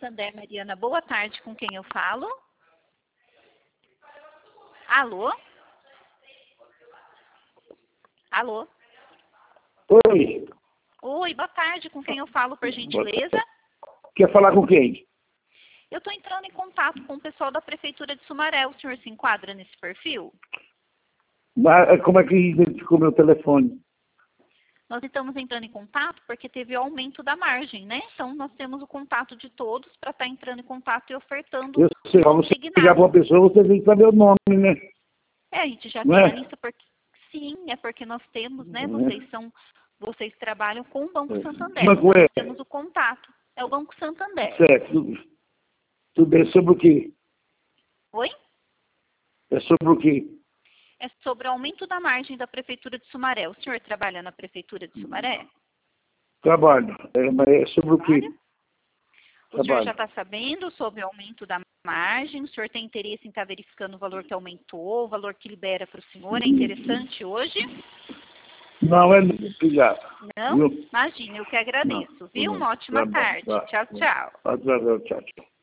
Santander, Mariana. Boa tarde, com quem eu falo? Alô? Alô? Oi. Oi, boa tarde, com quem eu falo, por gentileza? Quer falar com quem? Eu estou entrando em contato com o pessoal da Prefeitura de Sumaré. O senhor se enquadra nesse perfil? Mas como é que identificou meu telefone? Nós estamos entrando em contato porque teve o aumento da margem, né? Então, nós temos o contato de todos para estar entrando em contato e ofertando Eu sei, pra você ligar para uma pessoa, você tem que saber o nome, né? A gente já Não tem é? a lista, porque sim, é porque nós temos, né? É. Vocês trabalham com o Banco Santander. Mas Então, é? nós temos o contato. É o Banco Santander. Certo. Tudo bem, sobre o quê? Oi? É sobre o quê? É sobre o aumento da margem da Prefeitura de Sumaré. O senhor trabalha na Prefeitura de Sumaré? Trabalho. Mas é sobre o quê? O senhor já Trabalho. está sabendo sobre o aumento da margem? O senhor tem interesse em estar verificando o valor que aumentou, o valor que libera para o senhor? É interessante hoje? Não, obrigado. Não? Viu? Imagina, eu que agradeço, Não. viu? Uma ótima Tá bom. tarde. Tá. Tchau, tchau. Tchau, tchau.